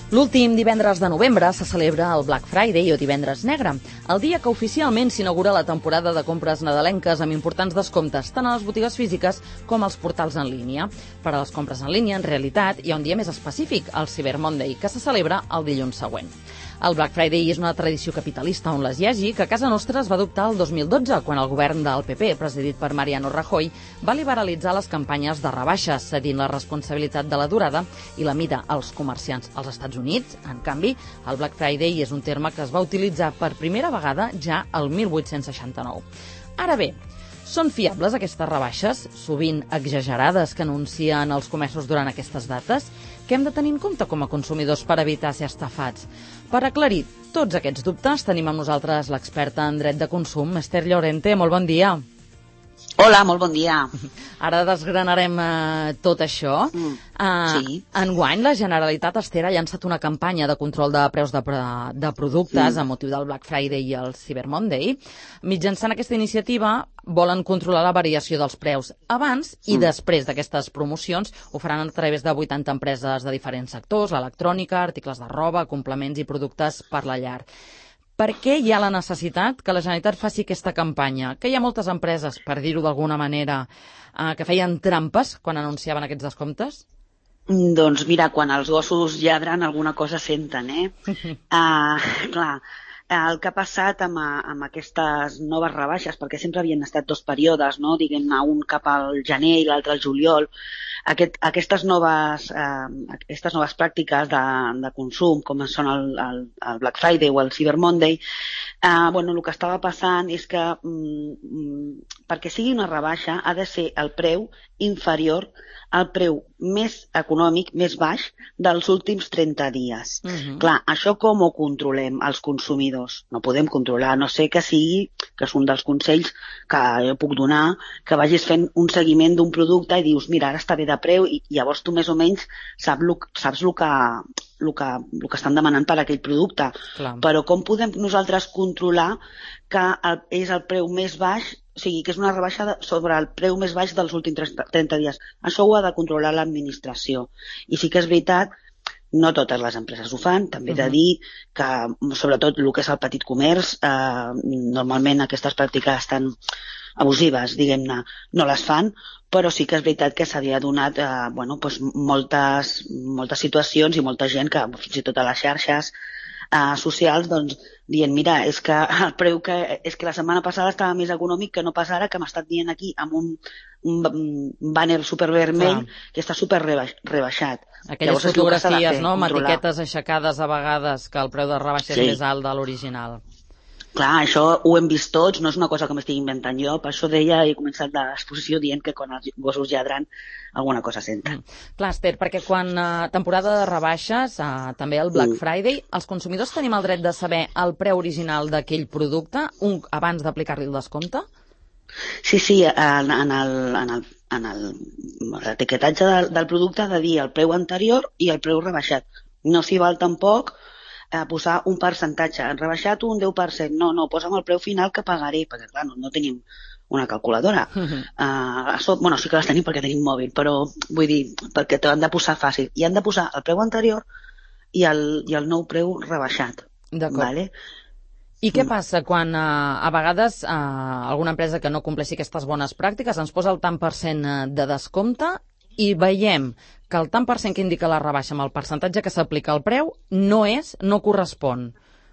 L'últim divendres de novembre se celebra el Black Friday o divendres negre, el dia que oficialment s'inaugura la temporada de compres nadalenques amb importants descomptes tant a les botigues físiques com als portals en línia. Per a les compres en línia, en realitat, hi ha un dia més específic, el Cyber Monday, que se celebra el dilluns següent. El Black Friday és una tradició capitalista on les hi hagi que a casa nostra es va adoptar el 2012, quan el govern del PP, presidit per Mariano Rajoy, va liberalitzar les campanyes de rebaixes, cedint la responsabilitat de la durada i la mida als comerciants. Als Estats Units, en canvi, el Black Friday és un terme que es va utilitzar per primera vegada ja el 1869. Ara bé, són fiables aquestes rebaixes, sovint exagerades, que anuncien els comerços durant aquestes dates? Què hem de tenir en compte com a consumidors per evitar ser estafats? Per aclarir tots aquests dubtes, tenim amb nosaltres l'experta en dret de consum, Esther Llorente. Molt bon dia. Hola, molt bon dia. Ara desgranarem tot això. Sí. Enguany, la Generalitat, Esther, ha llançat una campanya de control de preus de productes a motiu del Black Friday i el Cyber Monday. Mitjançant aquesta iniciativa, volen controlar la variació dels preus abans i després d'aquestes promocions. Ho faran a través de 80 empreses de diferents sectors, l'electrònica, articles de roba, complements i productes per la llar. Per què hi ha la necessitat que la Generalitat faci aquesta campanya? Que hi ha moltes empreses, per dir-ho d'alguna manera, que feien trampes quan anunciaven aquests descomptes? Doncs mira, quan els gossos lladren alguna cosa senten, clar, el que ha passat amb aquestes noves rebaixes, perquè sempre havien estat dos períodes, no? Diguem-ne, un cap al gener i l'altre al juliol, aquestes noves pràctiques de consum, com són el Black Friday o el Cyber Monday, el que estava passant és que perquè sigui una rebaixa ha de ser el preu inferior al preu més econòmic, més baix, dels últims 30 dies. Clar, això com ho controlem els consumidors? No podem controlar, no sé que sigui, que és un dels consells que jo puc donar, que vagis fent un seguiment d'un producte i dius, mira, ara està bé de preu, i llavors tu més o menys saps el que estan demanant per aquell producte. Clar. Però com podem nosaltres controlar que és el preu més baix, o sigui, que és una rebaixa sobre el preu més baix dels últims 30 dies? Això ho ha de controlar l'administració. I sí que és veritat, no totes les empreses ho fan, també he de dir que, sobretot el que és el petit comerç, normalment aquestes pràctiques tan abusives, diguem-ne, no les fan, però sí que és veritat que s'havia donat moltes situacions i molta gent que fins i tot a les xarxes socials, doncs, dient, mira, és que el preu és que la setmana passada estava més econòmic que no pas ara, que m'ha estat dient aquí amb un banner supervermell que està super rebaixat. Aquelles fotografies, no?, amb etiquetes aixecades a vegades, que el preu de rebaixa és més alt de l'original. Clar, això ho hem vist tots, no és una cosa que m'estigui inventant jo, per això he començat l'exposició dient que quan els gossos lladren alguna cosa senten. Clar, Esther, perquè quan temporada de rebaixes, també el Black Friday, els consumidors tenim el dret de saber el preu original d'aquell producte abans d'aplicar-li el descompte? Sí, en l'etiquetatge del producte ha de dir el preu anterior i el preu rebaixat. No s'hi val tampoc posar un percentatge, han rebaixat un 10%, no, posa'm el preu final que pagaré, perquè clar, no tenim una calculadora. Sí que les tenim perquè tenim mòbil, però vull dir, perquè t'ho han de posar fàcil. I han de posar el preu anterior i el nou preu rebaixat. D'acord. Vale? I què passa quan a vegades alguna empresa que no compleixi aquestes bones pràctiques ens posa el tant per cent de descompte i veiem que el tant per cent que indica la rebaixa amb el percentatge que s'aplica al preu no correspon?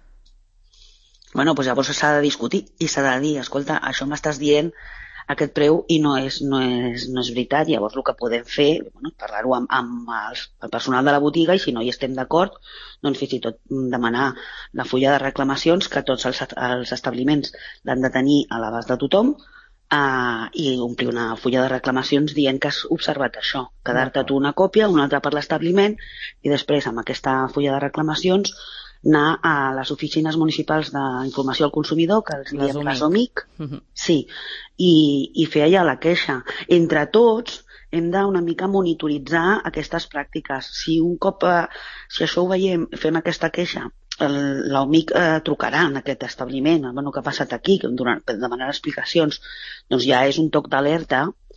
Doncs llavors s'ha de discutir i s'ha de dir, escolta, això m'estàs dient aquest preu i no és veritat. Llavors el que podem fer, parlar-ho amb el personal de la botiga, i si no hi estem d'acord, doncs fins i tot demanar la fulla de reclamacions, que tots els establiments l'han de tenir a l'abast de tothom, i omplir una fulla de reclamacions dient que has observat això, quedar-te tu una còpia, una altra per l'establiment, i després amb aquesta fulla de reclamacions anar a les oficines municipals d'informació al consumidor, que els diem les OMIC, sí, i fer allà la queixa. Entre tots hem d'una mica monitoritzar aquestes pràctiques. Si això ho veiem, fem aquesta queixa, l'OMIC trucarà en aquest establiment, què ha passat aquí, per demanar explicacions, doncs ja és un toc d'alerta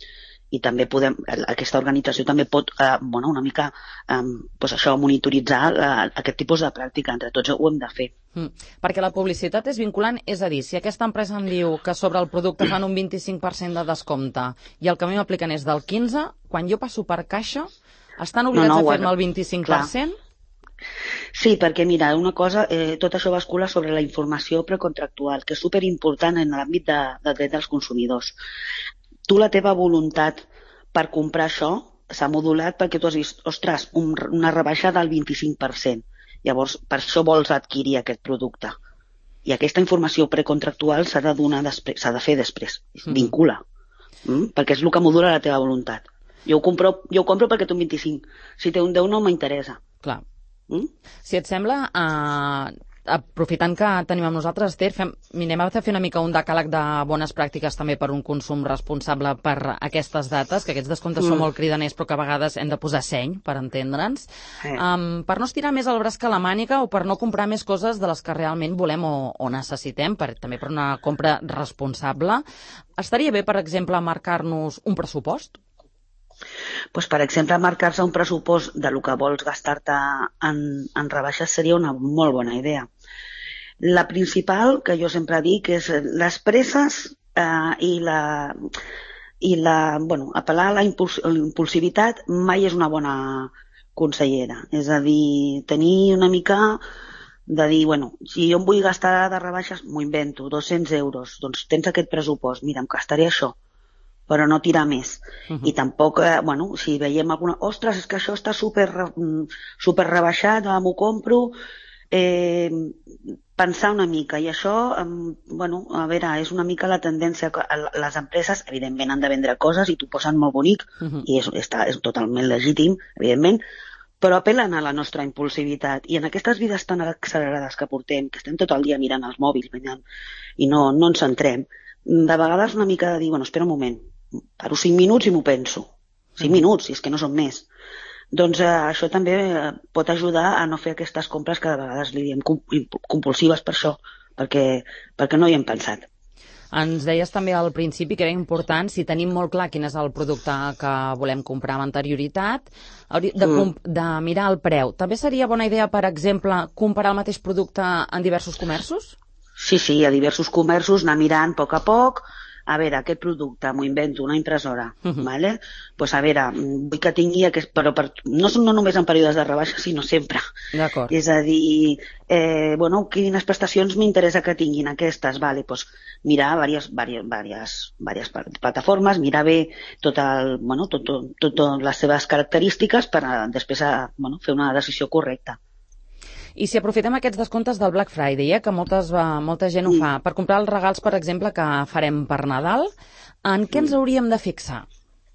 i també aquesta organització també pot una mica monitoritzar aquest tipus de pràctica. Entre tots ho hem de fer. Perquè la publicitat és vinculant, és a dir, si aquesta empresa em diu que sobre el producte fan un 25% de descompte i el que a mi m'apliquen és del 15%, quan jo passo per caixa, estan obligats a fer-me el 25%? Clar. Sí, perquè mira, una cosa, tot això bascula sobre la informació precontractual, que és superimportant en l'àmbit de dret dels consumidors. Tu, la teva voluntat per comprar això s'ha modulat perquè tu has vist, ostres, una rebaixa del 25%. Llavors, per això vols adquirir aquest producte. I aquesta informació precontractual s'ha de donar després, s'ha de fer després. Vincula. Perquè és el que modula la teva voluntat. Jo ho compro perquè té un 25%. Si té un 10 no m'interessa. Clar. Si et sembla, aprofitant que tenim amb nosaltres, Esther, anem a fer una mica un decàleg de bones pràctiques també per un consum responsable per aquestes dates, que aquests descomptes són molt cridaners però que a vegades hem de posar seny per entendre'ns. Per no estirar més el braç que la màniga o per no comprar més coses de les que realment volem o necessitem, també per una compra responsable, estaria bé, per exemple, marcar-nos un pressupost? Pues, per exemple, marcar-se un pressupost de lo que vols gastar-te en rebaixes seria una molt bona idea. La principal, que jo sempre dic, és les presses apel·lar a la impulsivitat mai és una bona consellera. És a dir, tenir una mica de dir, si jo em vull gastar de rebaixes, m'ho invento, 200 euros, doncs tens aquest pressupost, mira, em gastaré això, però no tirar més. I tampoc, si veiem alguna... Ostres, és que això està super rebaixat, m'ho compro, pensar una mica. I això, a veure, és una mica la tendència que les empreses, evidentment, han de vendre coses i t'ho posen molt bonic, i és totalment legítim, evidentment, però apel·len a la nostra impulsivitat. I en aquestes vides tan accelerades que portem, que estem tot el dia mirant els mòbils i no ens centrem, de vegades una mica de dir, espera un moment, paro 5 minuts i m'ho penso. 5 minuts, si és que no són més. Doncs això també pot ajudar a no fer aquestes compres que de vegades li diem compulsives per això, perquè no hi hem pensat. Ens deies també al principi que era important, si tenim molt clar quin és el producte que volem comprar amb anterioritat, de mirar el preu. També seria bona idea, per exemple, comparar el mateix producte en diversos comerços? Sí, a diversos comerços, anar mirant a poc, a veure, aquest producte, m'ho invento, una impressora, vale? Pues a veure, vull que tingui aquest, però no només en períodes de rebaixa, sinó sempre. D'acord. És a dir, quines prestacions m'interessa que tinguin aquestes, vale? Pues mirar diverses plataformes, mirar bé totes les seves característiques per després fer una decisió correcta. I si aprofitem aquests descomptes del Black Friday, que molta gent ho fa, per comprar els regals, per exemple, que farem per Nadal, en què ens hauríem de fixar?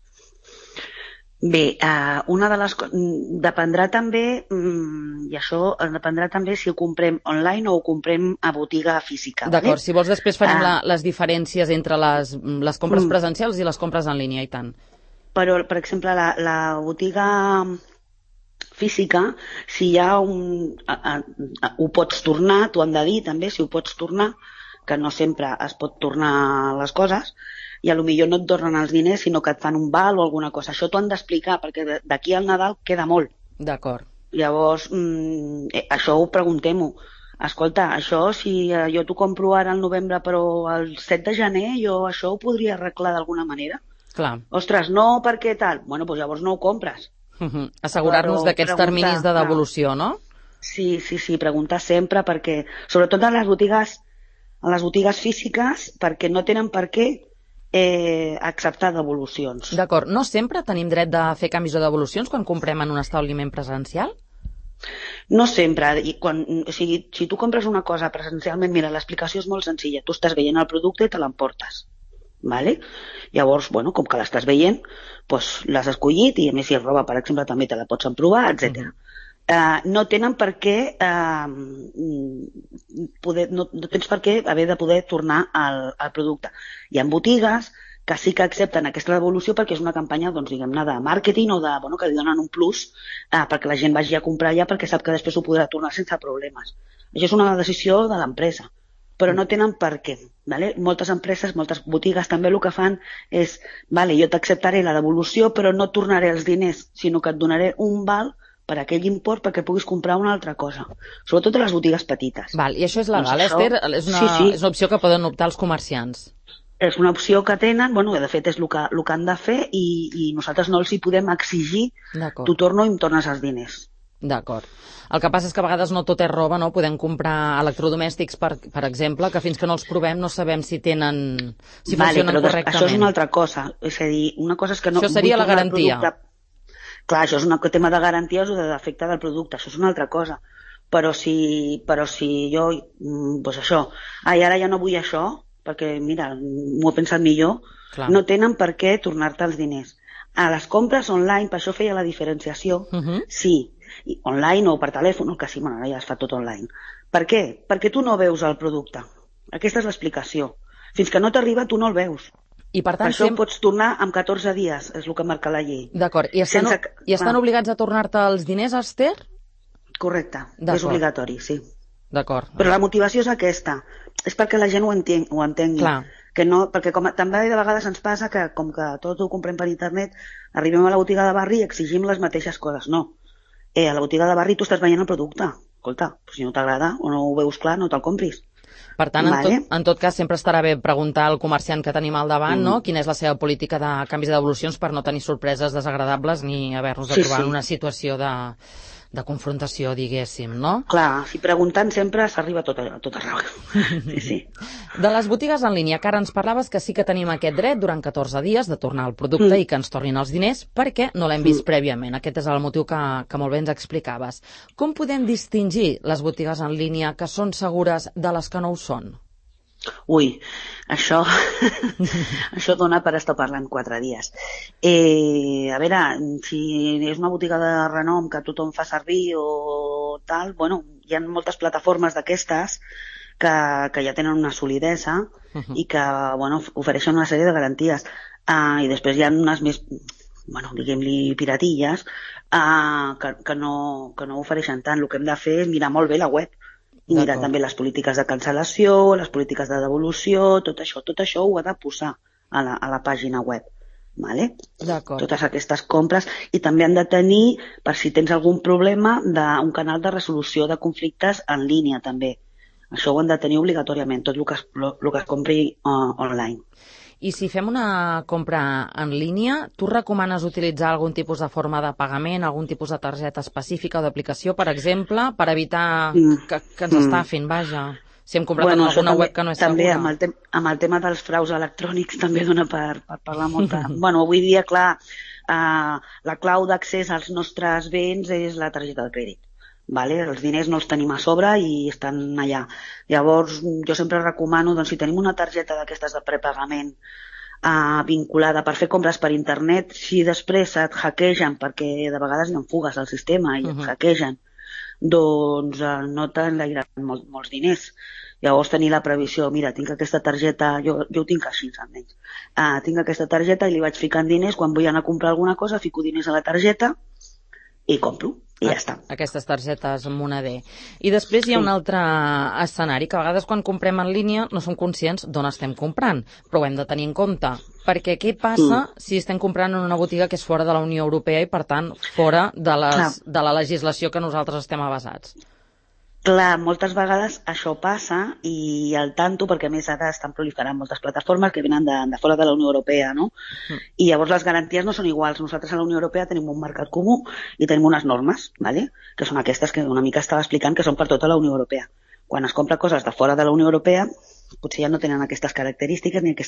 Bé, una de les coses... Dependrà també, i això dependrà també si ho comprem online o ho comprem a botiga física. D'acord, si vols després farem les diferències entre les compres presencials i les compres en línia, i tant. Però, per exemple, la botiga física, si hi ha ho pots tornar, t'ho han de dir també, si ho pots tornar, que no sempre es pot tornar les coses, i potser no et tornen els diners, sinó que et fan un val o alguna cosa. Això t'ho han d'explicar, perquè d'aquí al Nadal queda molt. D'acord. Llavors, això ho preguntem-ho. Escolta, això, si jo t'ho compro ara al novembre, però el 7 de gener, jo això ho podria arreglar d'alguna manera? Clar. Ostres, no, perquè tal? Doncs llavors no ho compres. Assegurar-nos d'aquests terminis de devolució, no? Sí, preguntar sempre, perquè, sobretot a les botigues físiques, perquè no tenen per què acceptar devolucions. D'acord, no sempre tenim dret de fer canvis o devolucions quan comprem en un establiment presencial? No sempre. Si tu compres una cosa presencialment, mira, l'explicació és molt senzilla. Tu estàs veient el producte i te l'emportes. Vale? Llavors, com que l'estàs veient, doncs l'has escollit, i a més si és roba, per exemple, també te la pots emprovar, etc. No tenen per què no tens per què haver de poder tornar al producte. Hi ha botigues que sí que accepten aquesta devolució perquè és una campanya, diguem-ne, de màrqueting o que li donen un plus perquè la gent vagi a comprar allà perquè sap que després ho podrà tornar sense problemes. Això és una decisió de l'empresa. però no tenen per què. Vale? Moltes empreses, moltes botigues també el que fan és, vale, jo t'acceptaré la devolució, però no tornaré els diners, sinó que et donaré un val per aquell import perquè puguis comprar una altra cosa. Sobretot a les botigues petites. Val, i això és legal, doncs això, Esther? És una opció que poden optar els comerciants. És una opció que tenen, bueno, de fet és el que han de fer i nosaltres no els hi podem exigir tu torno i em tornes els diners. D'acord. El que passa és que a vegades no tot és roba, no? Podem comprar electrodomèstics, per exemple, que fins que no els provem no sabem si funcionen correctament. Això és una altra cosa. És a dir, una cosa és que no... Això seria la garantia. Clar, això és un tema de garanties o de defecte del producte, això és una altra cosa. Però si jo, doncs això, ara ja no vull això, perquè, mira, m'ho he pensat millor, clar, no tenen per què tornar-te els diners. A les compres online, per això feia la diferenciació, sí, online o per telèfon, que sí, bueno, ara ja es fa tot online. Per què? Perquè tu no veus el producte. Aquesta és l'explicació. Fins que no t'arriba, tu no el veus. I per tant, això pots tornar en 14 dies, és el que marca la llei. D'acord. I estan obligats a tornar-te els diners, Esther? Correcte, és obligatori, sí. D'acord. Però la motivació és aquesta. És perquè la gent ho entengui. Clar. Que no, perquè també de vegades ens passa que com que tot ho comprem per internet, arribem a la botiga de barri i exigim les mateixes coses. No. A la botiga de barri tu estàs veient el producte. Escolta, si no t'agrada o no ho veus clar, no te'l compris. Per tant, en tot cas, sempre estarà bé preguntar al comerciant que tenim al davant, no? Quina és la seva política de canvis i devolucions per no tenir sorpreses desagradables ni haver-nos de trobar en una situació de confrontació, diguéssim, no? Clar, si preguntant sempre s'arriba a tot arreu. Sí. De les botigues en línia, que ara ens parlaves que sí que tenim aquest dret durant 14 dies de tornar el producte i que ens tornin els diners perquè no l'hem vist prèviament. Aquest és el motiu que molt bé ens explicaves. Com podem distingir les botigues en línia que són segures de les que no ho són? Ui, això dona per estar parlant 4 dies. A veure, si és una botiga de renom que tothom fa servir o tal, bueno, hi ha moltes plataformes d'aquestes que ja tenen una solidesa i que, bueno, ofereixen una sèrie de garanties. I després hi ha unes més, bueno, diguem-li piratilles, que no ofereixen tant. El que hem de fer és mirar molt bé la web. I mirar també les polítiques de cancel·lació, les polítiques de devolució, tot això ho ha de posar a la pàgina web. Vale? Totes aquestes compres. I també han de tenir, per si tens algun problema, un canal de resolució de conflictes en línia també. Això ho han de tenir obligatòriament, tot el que es compri online. I si fem una compra en línia, tu recomanes utilitzar algun tipus de forma de pagament, algun tipus de targeta específica o d'aplicació, per exemple, per evitar que ens estafin, vaja? Si hem comprat en alguna web que no és també segura. També amb el tema dels fraus electrònics també dona per parlar molt. Bueno, avui dia, clar, la clau d'accés als nostres béns és la targeta de crèdit. Vale? Els diners no els tenim a sobre i estan allà. Llavors, jo sempre recomano, doncs, si tenim una targeta d'aquestes de prepagament vinculada per fer compres per internet, si després et hackegen, perquè de vegades hi ha fugues al sistema i et hackegen, doncs no t'enlairaran molts diners. Llavors tenir la previsió, mira, tinc aquesta targeta, jo ho tinc així almenys, tinc aquesta targeta i li vaig ficant diners, quan vull anar a comprar alguna cosa fico diners a la targeta i compro. I ja està. Aquestes targetes moneder. I després hi ha un altre escenari, que a vegades quan comprem en línia no som conscients d'on estem comprant, però ho hem de tenir en compte. Perquè què passa si estem comprant en una botiga que és fora de la Unió Europea i, per tant, fora de la legislació que nosaltres estem avasats? Clar, moltes vegades això passa i al tanto, perquè a més ara estan proliferant moltes plataformes que venen de fora de la Unió Europea, no? I llavors les garanties no són iguals. Nosaltres a la Unió Europea tenim un mercat comú i tenim unes normes, ¿vale? Que són aquestes que una mica estava explicant que són per tota la Unió Europea. Quan es compra coses de fora de la Unió Europea, potser ja no tenen aquestes característiques ni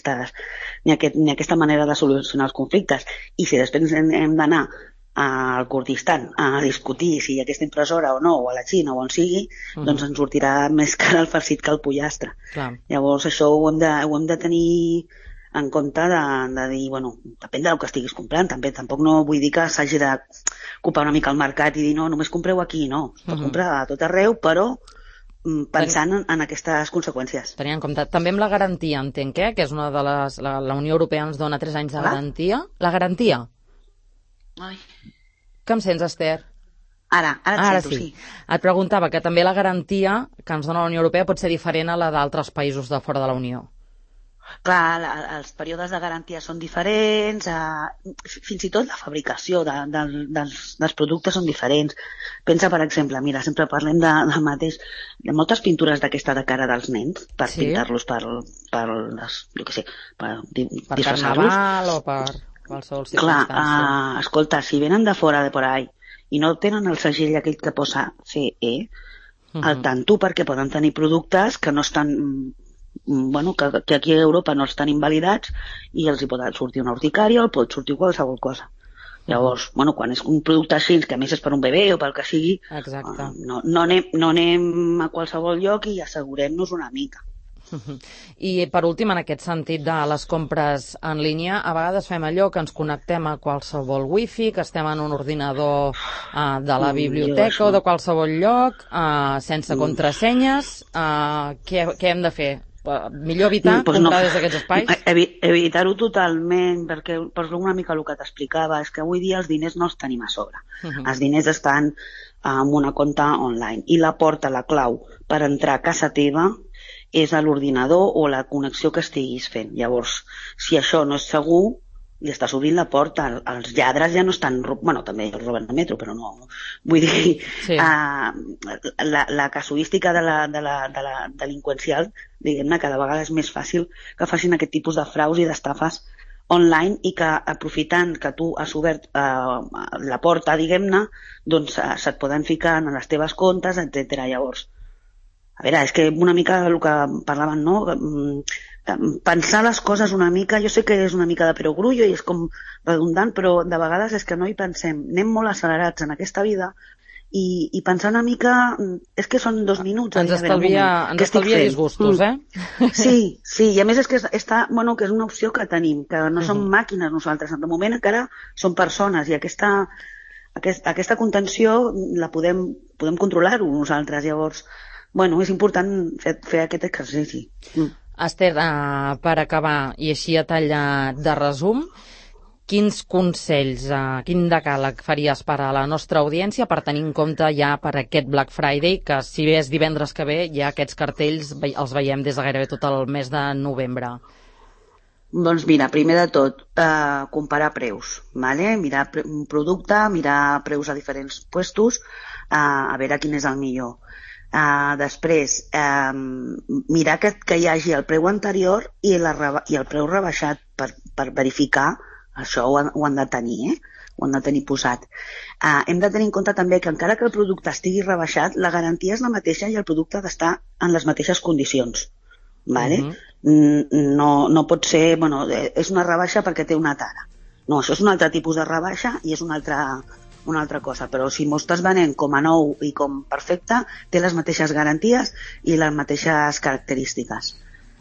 aquesta manera de solucionar els conflictes. I si després hem d'anar al Kurdistan a discutir si aquesta impressora o no, o a la Xina o on sigui, doncs ens sortirà més car el farcit que el pollastre. Llavors això ho hem de tenir en compte de dir, bueno, depèn del que estiguis comprant, tampoc no vull dir que s'hagi de ocupar una mica el mercat i dir, no, només compreu aquí, no, es pot comprar a tot arreu, però pensant en aquestes conseqüències. Tenint en compte, també amb la garantia, entenc, que és una de les... La Unió Europea ens dona 3 anys de garantia. La garantia. Ai. Que em sents, Esther? Ara et sento, sí. Et preguntava que també la garantia que ens dona la Unió Europea pot ser diferent a la d'altres països de fora de la Unió. Clar, els períodes de garantia són diferents, fins i tot la fabricació dels productes són diferents. Pensa, per exemple, mira, sempre parlem de moltes pintures d'aquesta de cara dels nens, per pintar-los per Carnaval o per qualsevol circumstància. Clar, escolta, si venen de fora de por ahí i no tenen el segell aquell que posa CE, al tanto, perquè poden tenir productes que no estan... que aquí a Europa no estan invalidats i els hi pot sortir una urticària o pot sortir qualsevol cosa. Llavors, quan és un producte així, que a més és per un bebè o pel que sigui, no anem a qualsevol lloc i assegurem-nos una mica. I per últim, en aquest sentit de les compres en línia, a vegades fem allò que ens connectem a qualsevol wifi, que estem en un ordinador de la biblioteca o de qualsevol lloc, sense contrasenyes. Què hem de fer? Millor evitar comprar des d'aquests espais? Evitar-ho totalment, perquè una mica el que t'explicava és que avui dia els diners no els tenim a sobre. Els diners estan en una compta online i la porta, la clau per entrar a casa teva és a l'ordinador o la connexió que estiguis fent. Llavors, si això no és segur, li estàs obrint la porta. Els lladres ja no estan... també els roben al metro, però no... Vull dir, la casuística de la delinqüencial, diguem-ne, cada vegada és més fàcil que facin aquest tipus de fraus i d'estafes online i que, aprofitant que tu has obert la porta, diguem-ne, doncs se't poden ficar en les teves comptes, etc. Llavors, a veure, és que una mica el que parlaven, no? Pensar les coses una mica, jo sé que és una mica de perogrullo i és com redundant, però de vegades és que no hi pensem. Anem molt accelerats en aquesta vida i pensar una mica, és que són 2 minuts. Ens estalvia disgustos, eh? Sí, i a més és que que és una opció que tenim, que no som màquines nosaltres, de moment encara som persones i aquesta contenció la podem controlar-ho nosaltres. Llavors, és important fer aquest exercici. Esther, per acabar, i així a tall de resum, quins consells, quin decàleg faries per a la nostra audiència per tenir en compte ja per aquest Black Friday, que si bé és divendres que ve, ja aquests cartells els veiem des de gairebé tot el mes de novembre? Doncs mira, primer de tot, comparar preus, ¿vale? Mirar un producte, mirar preus a diferents puestos, a veure quin és el millor. Després, mirar que hi hagi el preu anterior i el preu rebaixat per verificar. Això ho han de tenir, ho han de tenir posat. Hem de tenir en compte també que encara que el producte estigui rebaixat, la garantia és la mateixa i el producte ha d'estar en les mateixes condicions. Vale? No pot ser, és una rebaixa perquè té una tara. No, això és un altre tipus de rebaixa i és una altra cosa, però si m'ho estàs venent com a nou i com perfecte, té les mateixes garanties i les mateixes característiques.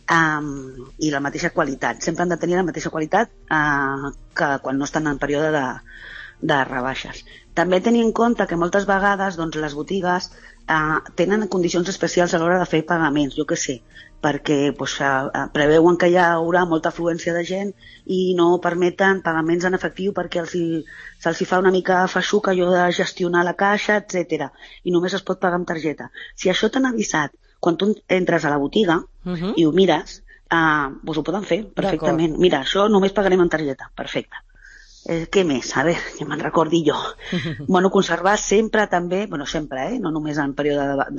I la mateixa qualitat. Sempre han de tenir la mateixa qualitat que quan no estan en període de rebaixes. També tenir en compte que moltes vegades les botigues tenen condicions especials a l'hora de fer pagaments, jo què sé, perquè preveuen que hi haurà molta afluència de gent i no permeten pagaments en efectiu perquè se'ls fa una mica feixuc allò de gestionar la caixa, etc. I només es pot pagar amb targeta. Si això t'han avisat quan tu entres a la botiga i ho mires, ho poden fer perfectament. Mira, això només pagarem amb targeta. Perfecte. Què més? A veure, que me'n recordi jo. Conservar sempre també, sempre, no només en període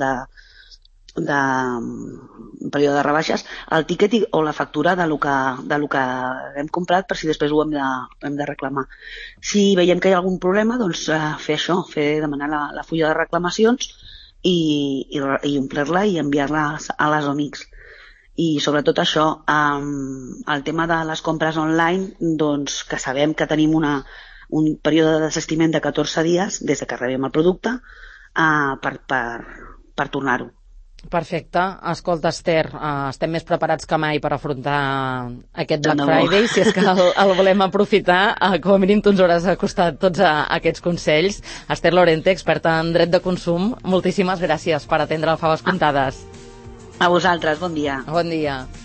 de rebaixes, el tíquet o la factura de lo que hem comprat per si després ho hem de reclamar. Si veiem que hi ha algun problema, doncs fer això, demanar la fulla de reclamacions i omplir-la i enviar-la a les OMICs. I sobretot això, el tema de les compres online, doncs que sabem que tenim un període de desistiment de 14 dies des que rebem el producte per tornar-ho. Perfecte. Escolta, Esther, estem més preparats que mai per afrontar aquest Black Friday, si és que el volem aprofitar. Com a mínim tu ens hauràs acostat tots aquests consells. Esther Lorente, experta en dret de consum, moltíssimes gràcies per atendre el Faves Comptades. A vosaltres, bon dia. Bon dia.